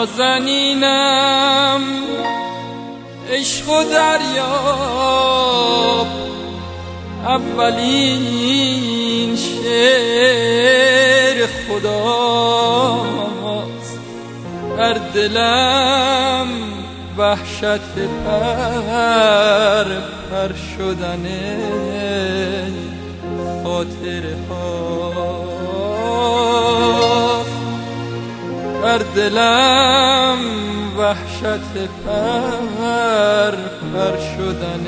نازنینم عشق و دریاب اولین شعر خداست. در دلم وحشت پر پر شدن خاطره هاست. در دلم وحشت پر پر شدن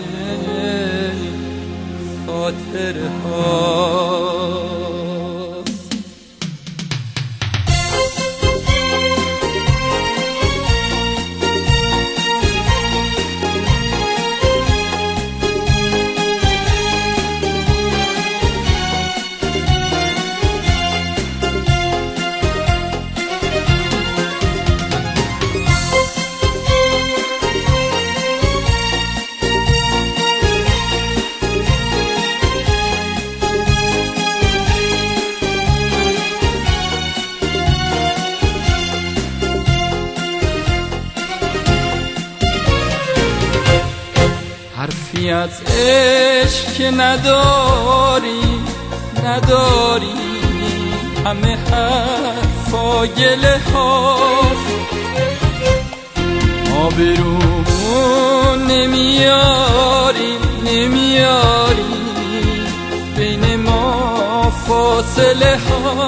خاطره هاست. حرفی از عشق که نداری همه حرفا گله هاست. آبرومون نمیاری بین ما فاصله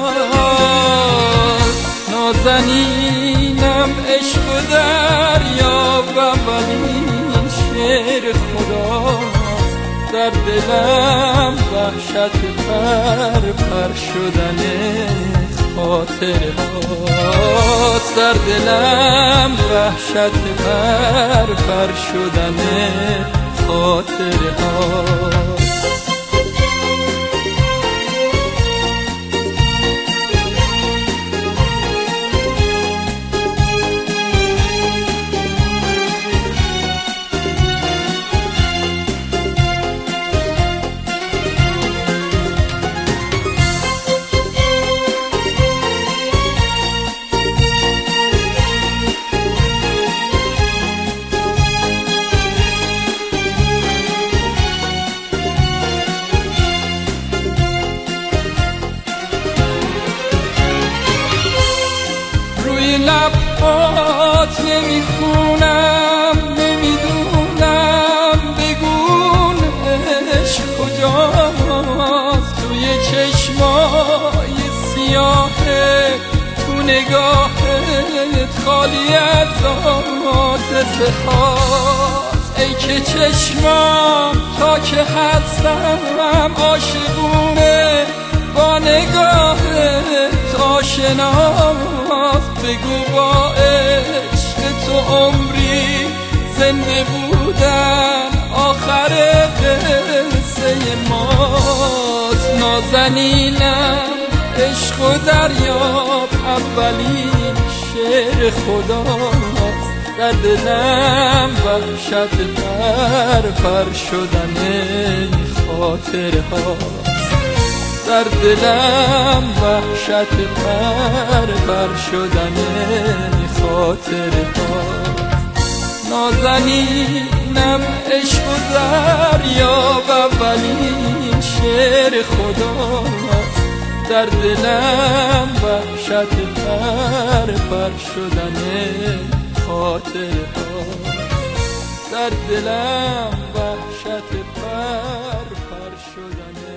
هاست. نازنینم عشق و دریا اولین شعر خداست. در دلم وحشت پر پر شدن خاطره هاست. در دلم وحشت پر پر شدن خاطره هاست. لبات نمیخونم نمیدونم بگون عشق کجاست. توی چشمای سیاهه تو نگاهت خالی از عاطفه هاست. ای که چشمام تا که هستم عاشقونه با نگاهت آشناست. بگو با عشق تو عمری زنده بودن آخر قصه ماست. نازنینم عشق و دریاب اولین شعر خداست. در دلم وحشت پر پر شدن خاطره هاست. در دلم وحشت پر پر شدن خاطره هاست. نازنینم عشق و دریاب اولین شعر خداست. در دلم وحشت پر پر شدن خاطره هاست. در دلم وحشت پر پر شدن